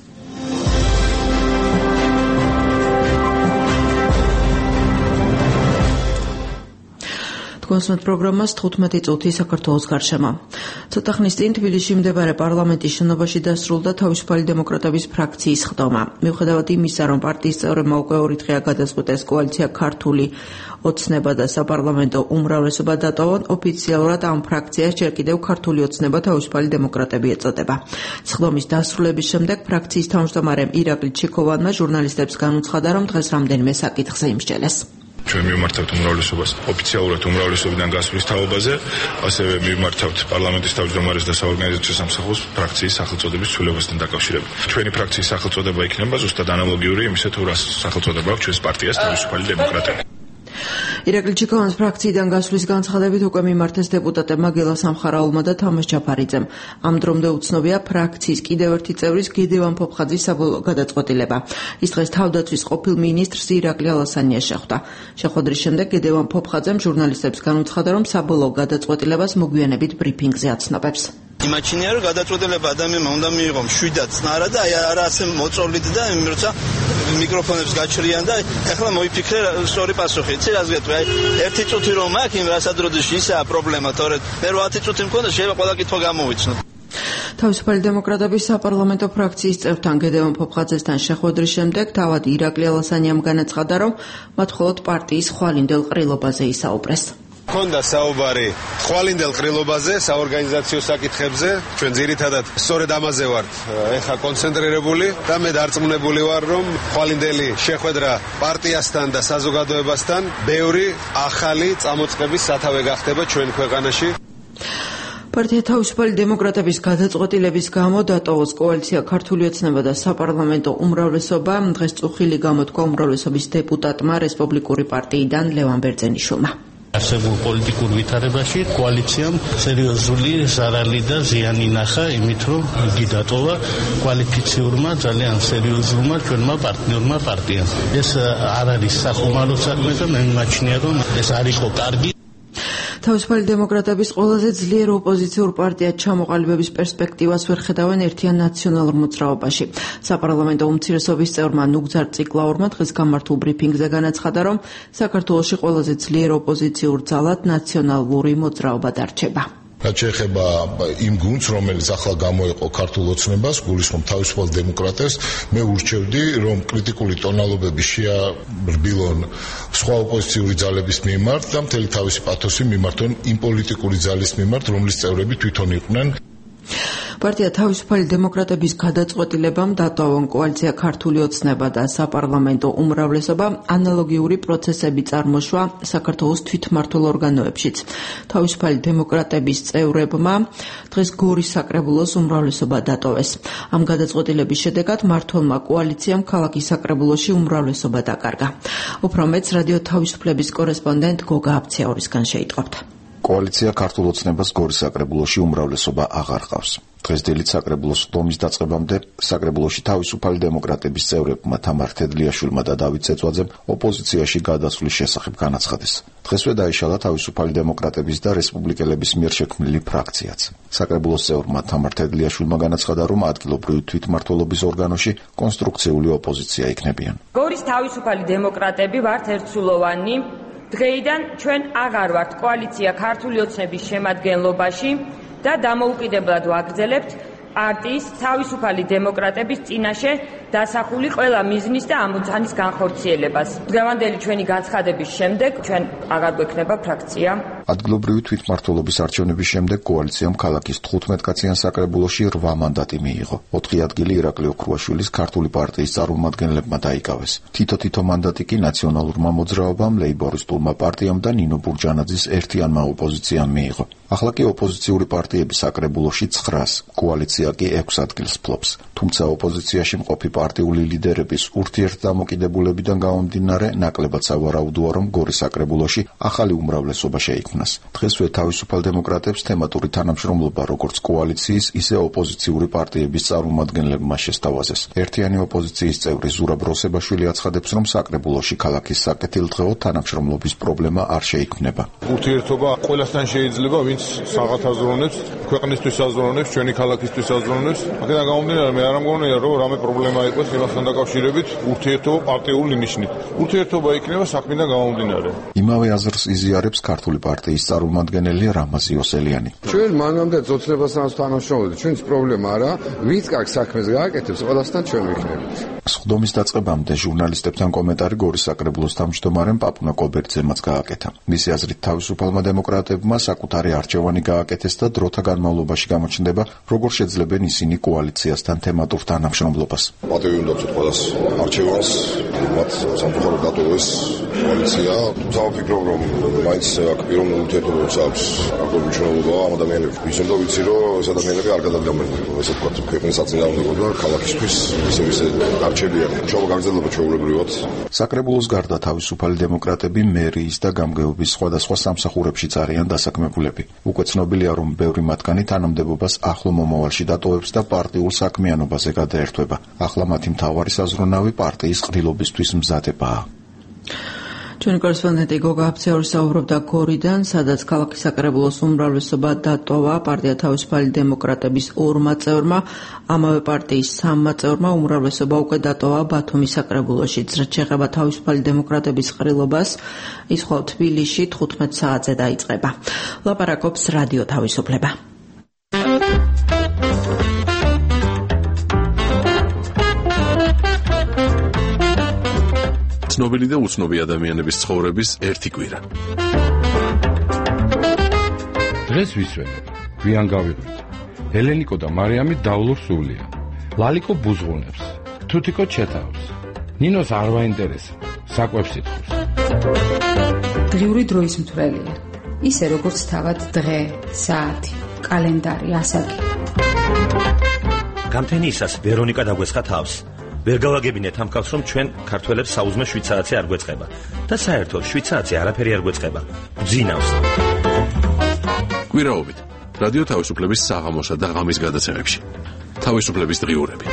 Speaker 7: კონსულტ პროგრამას თხუთმეტი წუთი საქართველოს გარშემო. ცოტა ხნის წინ თბილისში მდებარე პარლამენტის შენობაში დასრულდა თავისუფალი დემოკრატების ფრაქციის სხდომა. მიუხედავად იმისა, რომ პარტიის წევრებმა უკვე ორი დღეა გადაწყვიტეს კოალიცია ქართული ოცნება და საპარლამენტო უმრავლესობა დატოვონ, ოფიციალურად ამ ფრაქციას ჯერ კიდევ ქართული ოცნება თავისუფალი დემოკრატები ეწოდება. სხდომის დასრულების შემდეგ ფრაქციის თავმჯდომარემ ირაკლი ჩიქოვანმა ჟურნალისტებს განუცხადა, რომ დღეს რამდენიმე საკითხზე იმსჯელეს.
Speaker 6: ჩვენ მივმართავთ უმრავლესობას ოფიციალურად უმრავლესობიდან გასვლის თაობაზე, ასევე მივმართავთ პარლამენტის თავმჯდომარეს და საორგანიზაციო სამსახურს ფრაქციის სახელწოდების ცვლილებასთან დაკავშირებით. ჩვენი ფრაქციის სახელწოდება იქნება ზუსტად ანალოგიური იმისა, თუ რა სახელწოდება აქვს ჩვენს პარტიას თავისუფალი დემოკრატები.
Speaker 7: ირაკლი ჩიქოვანის ფრაქციიდან გასვლის განცხადებით უკვე მიმართეს დეპუტატებმა გელა სამხარაულმა და თამაზ ჩაფარიძემ. ამ დრომდე უცნობია ფრაქციის კიდევ ერთი წევრის გედევან ფოფხაძის საბოლოო გადაწყვეტილება. ის დღეს თავდაცვის ყოფილ მინისტრს ირაკლი ალასანიას შეხვდა. შეხვედრის შემდეგ გედევან ფოფხაძემ ჟურნალისტებს განუცხადა, რომ საბოლოო გადაწყვეტილებას მოგვიანებით ბრიფინგზე აცნობებს.
Speaker 5: იმაჩინია, რომ გადაწყვეტილება ადამიანმა უნდა მიიღო მშვიდად წნარა და არა ასე მოწოლით და როცა მიკროფონებს გაჩრიან და ეხლა მოიფიქრე სწორი პასუხი. იცი რას გეტყვი? ერთი წუთი რომ მაქვს იმ რასადროდის ისაა პრობლემა, თორე მე რო ათი წუთი მქონდა შეიძლება ყველა კითხვა გამოვიცნო.
Speaker 7: თავისუფალი დემოკრატების საპარლამენტო ფრაქციის წევრთან გედევან ფოფხაძესთან შეხვედრის შემდეგ თავად ირაკლი ალასანიამ განაცხადა, რომ მათ მხოლოდ პარტიის ხვალინდელ ყრილობაზე ისაუბრეს.
Speaker 10: ქონდა საუბარი ხვალინდელ ყრილობაზე, საორგანიზაციო საკითხებზე. ჩვენ ძირითადად სწორედ ამაზე ვართ ეხა კონცენტრირებული და მე დარწმუნებული ვარ, რომ ხვალინდელი შეხვედრა პარტიასთან და საზოგადოებასთან ბევრი ახალი წამოწყების სათავე გახდება ჩვენ ქვეყანაში.
Speaker 7: პარტია თავისუფალი დემოკრატების გადაწყვეტილების გამო დატოვოს კოალიცია ქართული ოცნება და საპარლამენტო უმრავლესობა. დღეს წუხილი გამოთქვა უმრავლესობის დეპუტატმა რესპუბლიკური პარტიიდან ლევან ბერძენიშვილმა.
Speaker 11: არსებულ პოლიტიკურ ვითარებაში კოალიციამ სერიოზული ზარალი და ზიანი ნახა იმით, რომ იგი დატოვა კვალიფიციურმა, ძალიან სერიოზულმა ჩვენმა პარტნიორმა პარტიამ. ეს არ არის სახუმარო საქმე და მე მიმაჩნია, რომ ეს არ იყო კარგი.
Speaker 7: თავისუფალი დემოკრატების ყველაზე ძლიერ ოპოზიციურ პარტიად ჩამოყალიბების პერსპექტივას ვერ ხედავენ ერთიან ნაციონალურ მოძრაობაში. საპარლამენტო უმცირესობის წევრმა ნუგზარ ციკლაურმა დღეს გამართულ ბრიფინგზე განაცხადა, რომ საქართველოში ყველაზე ძლიერ ოპოზიციურ ძალად ნაციონალური მოძრაობა დარჩება.
Speaker 12: რაც შეეხება იმ გუნდს, რომელიც ახლა გამოიყო ქართულ ოცნებას, გულისხმობ თავისუფალ დემოკრატებს, მე ურჩევდი, რომ კრიტიკული ტონალობები შეარბილონ სხვა ოპოზიციური ძალების მიმართ და მთელი თავისი პათოსი მიმართონ იმ პოლიტიკური ძალის მიმართ, რომლის წევრები თვითონ იყვნენ.
Speaker 7: პარტია თავისუფალი დემოკრატების გადაწყვეტილებამ დატოვონ კოალიცია ქართული ოცნება და საპარლამენტო უმრავლესობა ანალოგიური პროცესები წარმოშვა საქართველოს თვითმმართველ ორგანოებშიც. თავისუფალი დემოკრატების წევრებმა დღეს გორის საკრებულოს უმრავლესობა დატოვეს. ამ გადაწყვეტილების შედეგად მმართველმა კოალიციამ ქალაქის საკრებულოში უმრავლესობა დაკარგა. უფრო მეც რადიო თავისუფლების კორესპონდენტ გოგა აბციაურისგან შეიტყობთ.
Speaker 13: კოალიცია ქართულ ოცნებას გორის საკრებულოში უმრავლესობა აღარ ყავს. დღეს დილით საკრებულოს ხდომის დაწყებამდე საკრებულოში თავისუფალი დემოკრატების წევრებმა თამარ თედლიაშვილმა და დავით ცეწვაძემ ოპოზიციაში გადასვლის შესახებ განაცხადეს. დღესვე დაიშალა თავისუფალი დემოკრატების და რესპუბლიკელების მიერ შექმნილი ფრაქციაც. საკრებულოს წევრმა თამარ თედლიაშვილმა განაცხადა, რომ ადგილობრივი თვითმმართველობის ორგანოში კონსტრუქციული ოპოზიცია იქნებიან.
Speaker 14: გორის თავისუფალი დემოკრატები ვართ ერთსულოვანი. დღეიდან ჩვენ აღარ ვართ კოალიცია ქართული ოცნების შემადგენლობაში და დამოუკიდებლად ვაგრძელებთ პარტიის თავისუფალი დემოკრატების წინაშე დასახული ყველა მიზნის და ამოცანის განხორციელებას. დღევანდელი ჩვენი განცხადების შემდეგ ჩვენ აღარ გვექნება ფრაქცია.
Speaker 13: ადგილობრივი თვითმმართველობის არჩევნების შემდეგ კოალიციამ ქალაქის თხუთმეტკაციან საკრებულოში რვა მანდატი მიიღო. ოთხი ადგილი ირაკლი ოქრუაშვილის ქართული პარტიის წარმომადგენლებმა დაიკავეს. თითო-თითო მანდატი კი ნაციონალურმა მოძრაობამ, ლეიბორისტულმა პარტიამ და ნინო ბურჯანაძის ერთიანმა ოპოზიციამ მიიღო. ახლა კი ოპოზიციური პარტიები საკრებულოში ცხრას, კოალიცია კი ექვს ადგილს ფლობს. თუმცა ოპოზიციაში მყოფი პარტიული ლიდერების ურთიერთდამოკიდებულებიდან გამომდინარე, ნაკლებად სავარაუდოა, რომ გორის საკრებულოში ახალი უმრავლესობა შეიქმნას. დღესვე თავისუფალ დემოკრატებს თემატური თანამშრომლობა როგორც კოალიციის, ისე ოპოზიციური პარტიების წარმომადგენლებმა შესთავაზეს. ერთიანი ოპოზიციის წევრი ზურაბ როსებაშვილი აცხადებს, რომ საკრებულოში ქალაქის საკეთილდღეო თანამშრომლობის პრობლემა არ შეიქმნება.
Speaker 6: ურთიერთობა ყველასთან შეიძლება, ვინც საღათ აზროვნებს, ქვეყნისთვის აზროვნებს, ჩვენი ქალაქისთვის აზროვნებს. აქედან გამომდინარე, მე არ ამგონია, რომ რამე პრობლემა იყოს იმასთან დაკავშირებით ურთიერთობა პარტიული ნიშნით. ურთიერთობა იქნება საქმიდან გამომდინარე.
Speaker 13: იმავე აზრს იზიარებს ქართული პარტიის წარმომადგენელი რამაზ იოსელიანი.
Speaker 15: ჩვენ მანამდე ძოცნებასთან თანამშრომლობთ. ჩვენს პრობლემა არა, ვინც კარგ საქმეს გააკეთებს, ყველასთან ჩვენ ვიქნებით.
Speaker 13: ხდომის დაწყებამდე ჟურნალისტებთან კომენტარი გორის საკრებულოს თავმჯდომარემ პაპუნა კობერძემაც გააკეთა. მისი აზრით თავისუფალმა დემოკრატებმა საკუთარი არჩევანი გააკეთეს და დროთა განმავლობაში გამოჩნდება, როგორ შეძლებენ ისინი კოალიციასთან თემატურ თანამშრომლობას.
Speaker 12: პატივი უნდა ვცოთ ყველას არჩევანს, მათ სამწუხაროდ დატოვეს კოალიცია. თუმცა ვფიქრობ, რომ მაინც აქ პიროვნულ ურთიერთობებს აქვს აქ მნიშვნელობა ამ ადამიანებს. ისე რომ ვიცი, რომ ეს ადამიანები არ გადადგამენ, ესე ვთქვათ, ქვეყნის საწინააღმდეგო და ქალაქისთვის ისე ისე არჩევიან. მუშაობა გაგრძელდება ჩვეულებრივად.
Speaker 13: საკრებულოს გარდა თავისუფალი დემოკრატები მერიის და გამგეობის სხვადასხვა სამსახურებშიც არიან დასაქმებულები. უკვე ცნობილია, რომ ბევრი მათგანი თანამდებობას ახლო მომავალში დატოვებს და პარტიულ საქმიანობაზე გადაერთვება. ახლა მათი მთავარი საზრუნავი პარტიის ყრილობისთვის მზადებაა.
Speaker 7: ჩვენი კორესპონდენტი გოგა აბციაური საუბრობდა გორიდან, სადაც ქალაქის საკრებულოს უმრავლესობა დატოვა პარტია თავისუფალი დემოკრატების ორმა წევრმა, ამავე პარტიის სამმა წევრმა უმრავლესობა უკვე დატოვა ბათუმის საკრებულოშიც. რაც შეეხება თავისუფალი დემოკრატების ყრილობას, ის ხვალ თბილისში თხუთმეტ საათზე დაიწყება. ლაპარაკობს რადიო თავისუფლება.
Speaker 3: ცნობილი და უცნობი ადამიანების ცხოვრების ერთი კვირა.
Speaker 16: დღეს ვისვენებ, გვიან გავიღვით. ელენიკო და მარიამი დავლურ სულია. ლალიკო ბუზღუნებს, თუთიკო ჩეთავს. ნინოს არ ვაინტერესა, საკვებს ითხოვს.
Speaker 17: დღიური დროის მთვრელია. ისე როგორც თავად დღე, საათი, კალენდარი, ასაკი.
Speaker 18: გამთენიისას ვერონიკა დაგვესხა თავს. ვერ გავაგებინეთ ამ კაცს, რომ ჩვენ ქართველებს საუზმე შვიდ საათზე არ გვეწყება და საერთოდ შვიდ საათზე არაფერი არ გვეწყება. გძინავს.
Speaker 3: კვირაობით რადიო თავისუფლების საღამოსა და ღამის გადაცემებში. თავისუფლების დღიურები.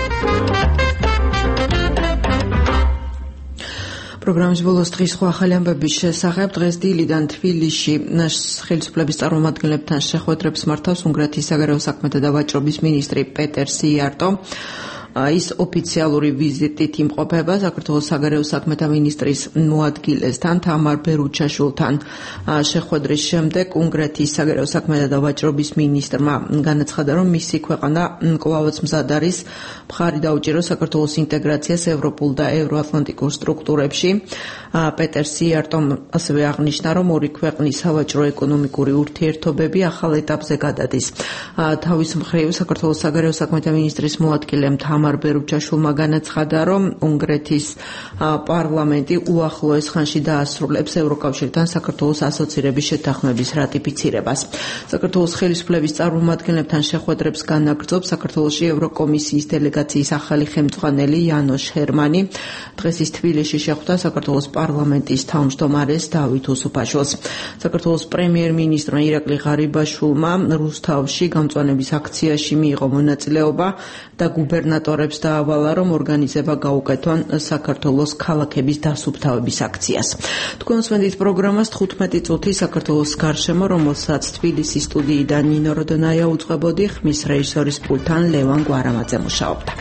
Speaker 7: პროგრამის ბოლოს დღის სხვა ახალი ამბების შესახებ დღეს დილიდან თბილისში ხელისუფლების წარმომადგენლებთან შეხვედრებს მართავს უნგრეთის საგარეო საქმეთა და ვაჭრობის მინისტრი პეტერ სიარტო. ის ოფიციალური ვიზიტით იმყოფება საქართველოს საგარეო საქმეთა მინისტრის მოადგილესთან თამარ ბერუჩაშვილთან. შეხვედრის შემდეგ უნგრეთის საგარეო საქმეთა და ვაჭრობის მინისტრმა განაცხადა, რომ მისი ქვეყანა კვლავაც მზად არის მხარი დაუჭიროს საქართველოს ინტეგრაციას ევროპულ და ევროატლანტიკურ სტრუქტურებში. პეტერ სიარტომ ასევე აღნიშნა, რომ ორი ქვეყნის სავაჭრო-ეკონომიკური ურთიერთობები ახალ ეტაპზე გადადის. თავის მხრივ საქართველოს საგარეო საქმეთა მინისტრის მოადგილემ თამარ ბერუჩაშვილმა განაცხადა, რომ უნგრეთის პარლამენტი უახლოეს ხანში დაასრულებს ევროკავშირთან საქართველოს ასოცირების შეთანხმების რატიფიცირებას. საქართველოს ხელისუფლების წარმომადგენლებთან შეხვედრებს განაგრძობს საქართველოში ევროკომისიის დელეგაციის ახალი ხელმძღვანელი იანოშ ჰერმანი. დღეს ის თბილისში შეხვდა საქართველოს პარლამენტის თავმჯდომარეს დავით უსუფაშვილს. საქართველოს პრემიერ-მინისტრმა ირაკლი ღარიბაშვილმა რუსთავში გამწვანების აქციაში მიიღო მონაწილეობა და გუბერნატორებს დაავალა, რომ ორგანიზება გაუკეთონ საქართველოს ქალაქების დასუფთავების აქციას. თქვენ უსმენთ პროგრამას თხუთმეტი წუთი საქართველოს გარშემო, რომელსაც თბილისის სტუდიიდან ნინო როდონაია უწყებოდი, ხმის რეჟისორის პულტთან ლევან გვარამაძე მუშაობდა.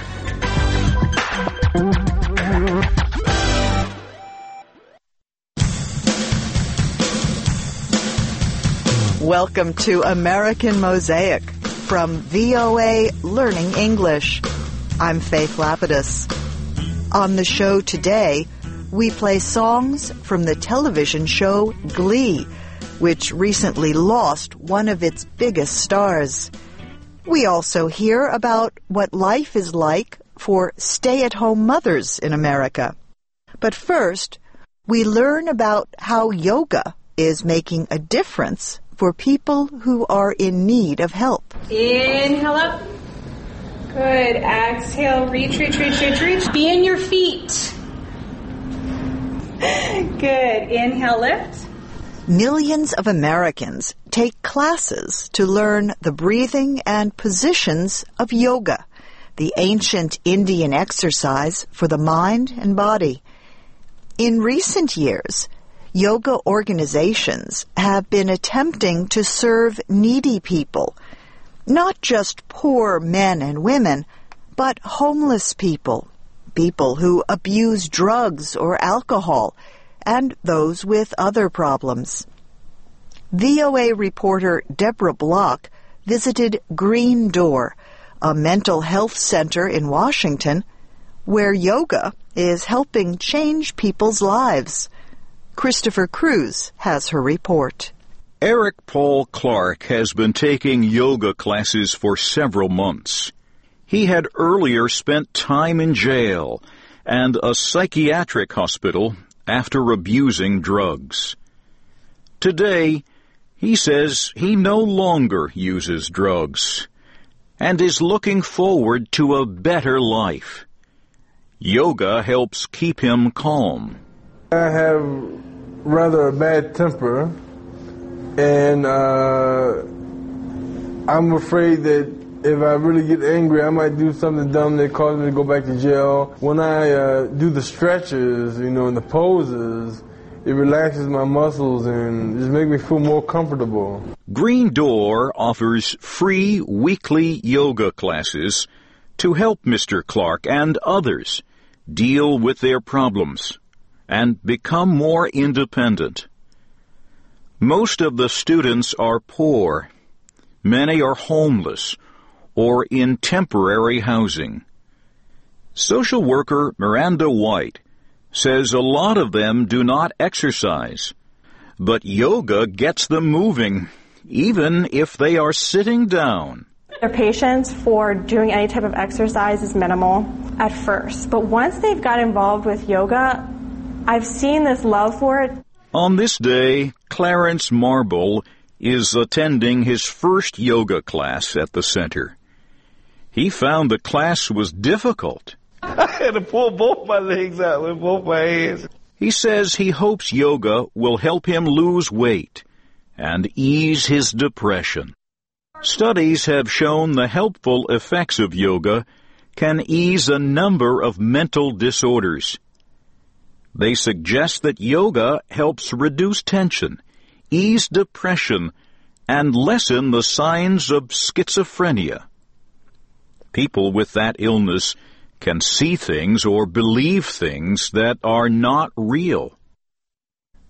Speaker 19: Welcome to American Mosaic from V O A Learning English. I'm Faith Lapidus. On the show today, we play songs from the television show Glee, which recently lost one of its biggest stars. We also hear about what life is like for stay-at-home mothers in America. But first, we learn about how yoga is making a difference for people who are in need of help.
Speaker 20: Inhale up. Good. Exhale. Reach, reach, reach, reach, reach. Be in your feet. Good. Inhale, lift.
Speaker 19: Millions of Americans take classes to learn the breathing and positions of yoga, the ancient Indian exercise for the mind and body. In recent years, yoga organizations have been attempting to serve needy people, not just poor men and women, but homeless people, people who abuse drugs or alcohol, and those with other problems. V O A reporter Deborah Block visited Green Door, a mental health center in Washington, where yoga is helping change people's lives. Christopher Cruz has her report.
Speaker 21: Eric Paul Clark has been taking yoga classes for several months. He had earlier spent time in jail and a psychiatric hospital after abusing drugs. Today, he says he no longer uses drugs and is looking forward to a better life. Yoga helps keep him calm.
Speaker 22: I have rather a bad temper, and uh, I'm afraid that if I really get angry, I might do something dumb that causes me to go back to jail. When I uh, do the stretches, you know, and the poses, it relaxes my muscles and just makes me feel more comfortable.
Speaker 21: Green Door offers free weekly yoga classes to help Mister Clark and others deal with their problems and become more independent. Most of the students are poor. Many are homeless or in temporary housing. Social worker Miranda White says a lot of them do not exercise, but yoga gets them moving, even if they are sitting down.
Speaker 23: Their patience for doing any type of exercise is minimal at first, but once they've got involved with yoga, I've seen this love for it.
Speaker 21: On this day, Clarence Marble is attending his first yoga class at the center. He found the class was difficult.
Speaker 22: I had to pull both my legs out with both my hands.
Speaker 21: He says he hopes yoga will help him lose weight and ease his depression. Studies have shown the helpful effects of yoga can ease a number of mental disorders. They suggest that yoga helps reduce tension, ease depression, and lessen the signs of schizophrenia. People with that illness can see things or believe things that are not real.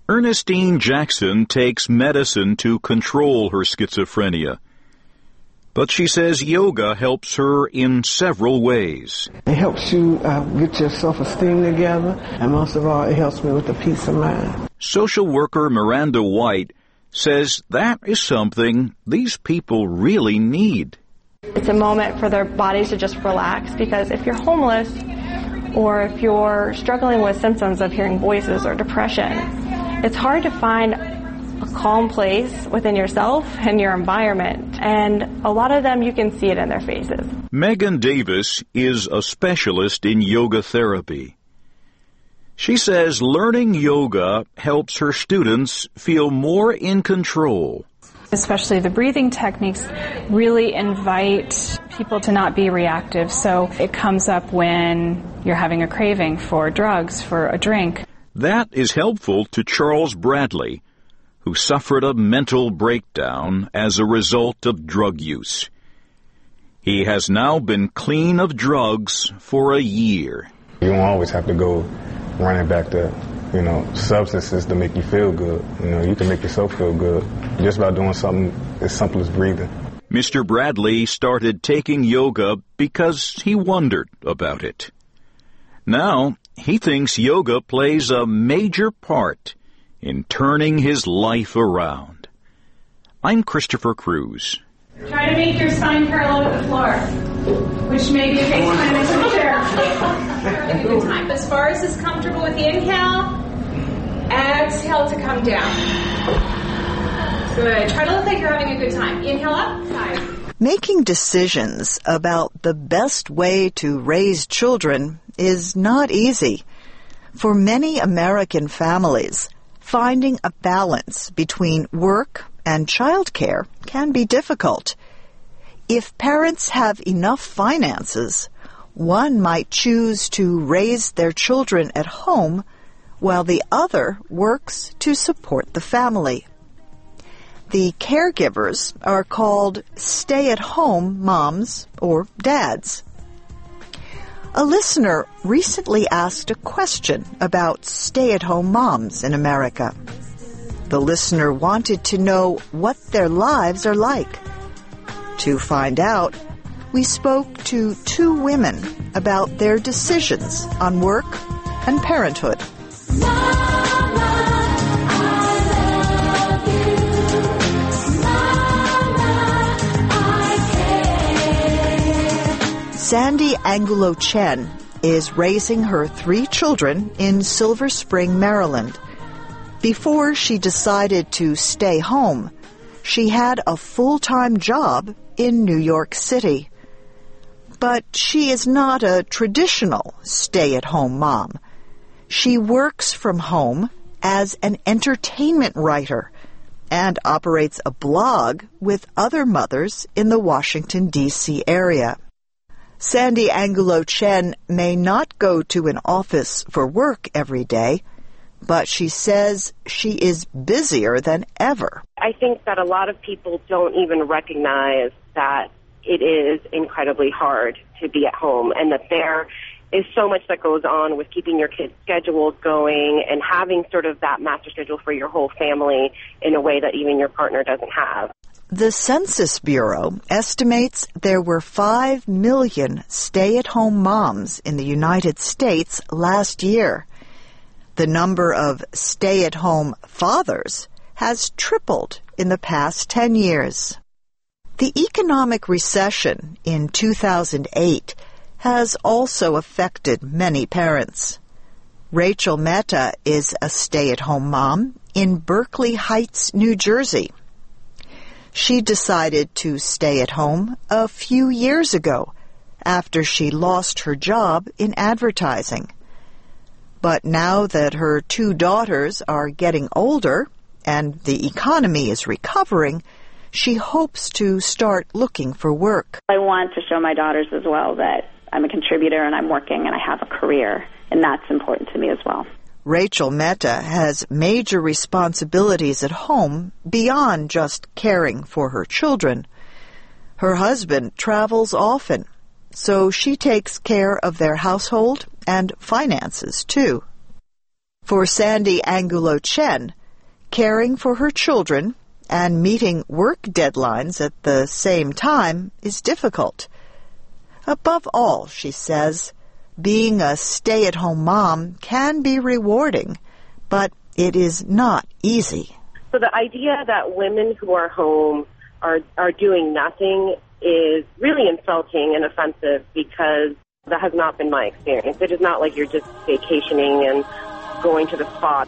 Speaker 21: Ernestine Jackson takes medicine to control her schizophrenia. But she says yoga helps her in several ways.
Speaker 1: It helps you uh, get your self-esteem together, and most of all, it helps me with the peace of mind.
Speaker 21: Social worker Miranda White says that is something these people really need.
Speaker 23: It's a moment for their bodies to just relax, because if you're homeless or if you're struggling with symptoms of hearing voices or depression, it's hard to find a calm place within yourself and your environment. And a lot of them, you can see it in their faces.
Speaker 21: Megan Davis is a specialist in yoga therapy. She says learning yoga helps her students feel more in control.
Speaker 17: Especially the breathing techniques really invite people to not be reactive. So it comes up when you're having a craving for drugs, for a drink.
Speaker 21: That is helpful to Charles Bradley, who suffered a mental breakdown as a result of drug use. He has now been clean of drugs for a year.
Speaker 2: You don't always have to go running back to, you know, substances to make you feel good. You know, you can make yourself feel good just by doing something as simple as breathing.
Speaker 21: Mister Bradley started taking yoga because he wondered about it. Now, he thinks yoga plays a major part in turning his life around. I'm Christopher Cruz.
Speaker 20: Try to make your spine parallel with the floor, which maybe takes time into the chair. Having a good time. As far as is comfortable with the inhale, exhale to come down. Good. Try to look like you're having a good time. Inhale up, side.
Speaker 19: Making decisions about the best way to raise children is not easy. For many American families, finding a balance between work and childcare can be difficult. If parents have enough finances, one might choose to raise their children at home while the other works to support the family. The caregivers are called stay-at-home moms or dads. A listener recently asked a question about stay-at-home moms in America. The listener wanted to know what their lives are like. To find out, we spoke to two women about their decisions on work and parenthood. Sandy Angulo Chen is raising her three children in Silver Spring, Maryland. Before she decided to stay home, she had a full-time job in New York City. But she is not a traditional stay-at-home mom. She works from home as an entertainment writer and operates a blog with other mothers in the Washington, D C area. Sandy Angulo Chen may not go to an office for work every day, but she says she is busier than ever.
Speaker 4: I think that a lot of people don't even recognize that it is incredibly hard to be at home and that there is so much that goes on with keeping your kids' schedules going and having sort of that master schedule for your whole family in a way that even your partner doesn't have.
Speaker 19: The Census Bureau estimates there were five million stay-at-home moms in the United States last year. The number of stay-at-home fathers has tripled in the past ten years. The economic recession in two thousand eight has also affected many parents. Rachel Mehta is a stay-at-home mom in Berkeley Heights, New Jersey. She decided to stay at home a few years ago after she lost her job in advertising. But now that her two daughters are getting older and the economy is recovering, she hopes to start looking for work.
Speaker 24: I want to show my daughters as well that I'm a contributor and I'm working and I have a career, and that's important to me as well.
Speaker 19: Rachel Mehta has major responsibilities at home beyond just caring for her children. Her husband travels often, so she takes care of their household and finances, too. For Sandy Angulo Chen, caring for her children and meeting work deadlines at the same time is difficult. Above all, she says, being a stay-at-home mom can be rewarding, but it is not easy.
Speaker 4: So the idea that women who are home are, are doing nothing is really insulting and offensive, because that has not been my experience. It is not like you're just vacationing and going to the spa.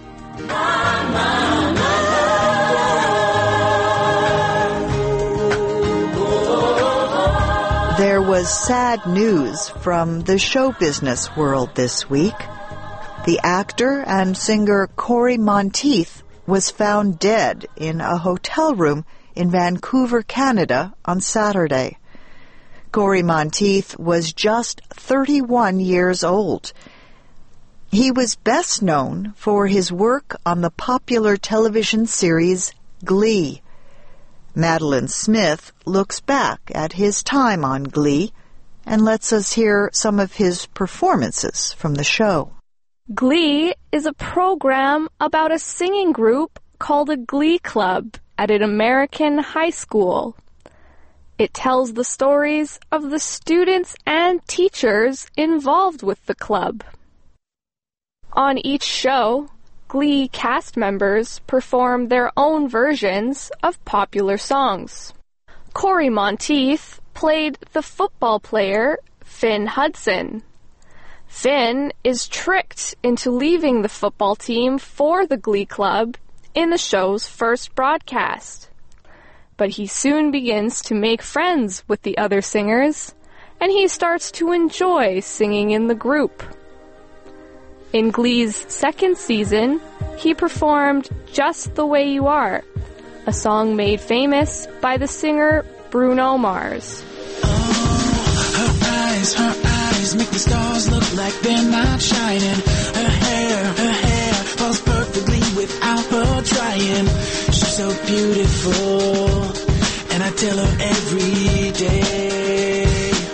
Speaker 19: There was sad news from the show business world this week. The actor and singer Cory Monteith was found dead in a hotel room in Vancouver, Canada on Saturday. Cory Monteith was just thirty-one years old. He was best known for his work on the popular television series Glee. Madeline Smith looks back at his time on Glee and lets us hear some of his performances from the show.
Speaker 5: Glee is a program about a singing group called a Glee Club at an American high school. It tells the stories of the students and teachers involved with the club. On each show, Glee cast members perform their own versions of popular songs. Cory Monteith played the football player Finn Hudson. Finn is tricked into leaving the football team for the Glee Club in the show's first broadcast. But he soon begins to make friends with the other singers, and he starts to enjoy singing in the group. In Glee's second season, he performed Just the Way You Are, a song made famous by the singer Bruno Mars.
Speaker 8: Oh, her eyes, her eyes make the stars look like they're not shining. Her hair, her hair falls perfectly without her trying. She's so beautiful, and I tell her every day.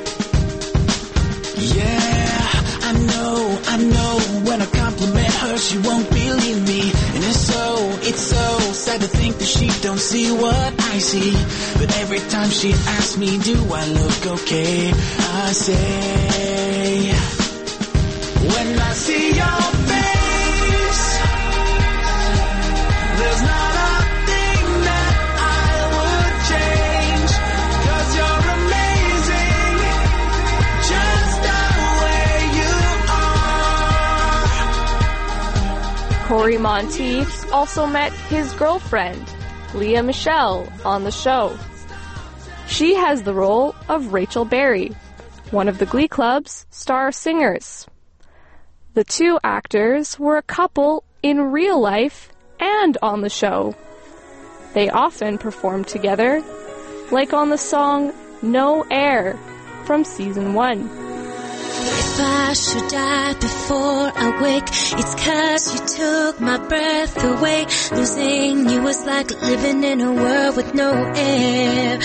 Speaker 8: Yeah, I know, I know. When I compliment her, she won't believe me. And it's so, it's so sad to think that she don't see what I see. But every time she asks me, do I look okay? I say, when I see your face, there's not a thing that I would change. 'Cause you're amazing, just the way you are.
Speaker 5: Cory Monteith also met his girlfriend, Lea Michele, on the show. She has the role of Rachel Berry, one of the Glee Club's star singers. The two actors were a couple in real life and on the show. They often performed together, like on the song No Air from season one.
Speaker 9: If I should die before I wake, it's 'cause you took my breath away. Losing you was like living in a world with no air.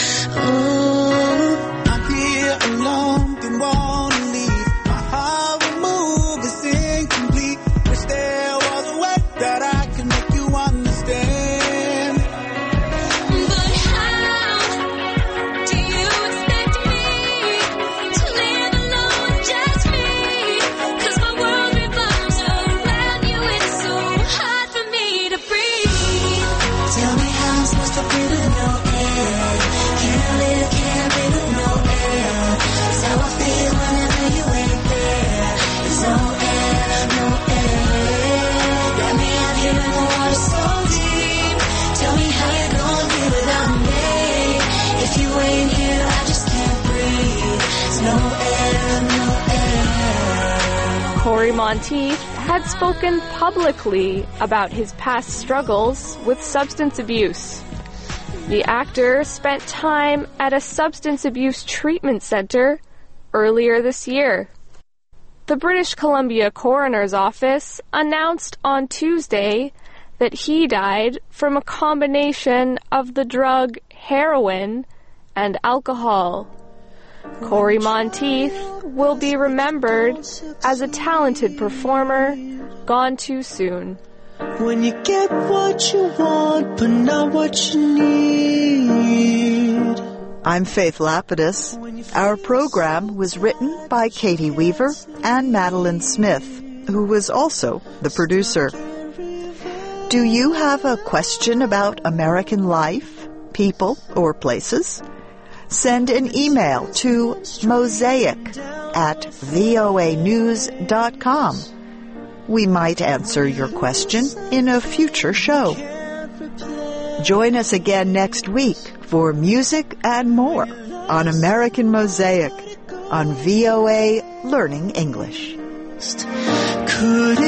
Speaker 9: Oh,
Speaker 8: I'm here alone, don't wanna leave. My heart will move, it's incomplete. Wish there was a way that I could make you understand.
Speaker 9: But how do you expect me to live alone, just me? 'Cause my world revolves around you, it's so hard for me to breathe.
Speaker 8: Tell me how I'm supposed to breathe with no air. Can't live, can't breathe with no air. It's how I feel whenever you ain't there. There's no air, no air. Got me out here in the water so deep. Tell me how you gonna be without me. If you ain't here, I just can't breathe. There's no air, no air.
Speaker 5: Cory Monteith had spoken publicly about his past struggles with substance abuse. The actor spent time at a substance abuse treatment center earlier this year. The British Columbia Coroner's Office announced on Tuesday that he died from a combination of the drug heroin and alcohol. Cory Monteith will be remembered as a talented performer gone too soon.
Speaker 8: When you get what you want, but not what you need.
Speaker 19: I'm Faith Lapidus. Our program was written by Katie Weaver and Madeline Smith, who was also the producer. Do you have a question about American life, people, or places? Send an email to mosaic at voa news dot com. We might answer your question in a future show. Join us again next week for music and more on American Mosaic on V O A Learning English.
Speaker 8: Could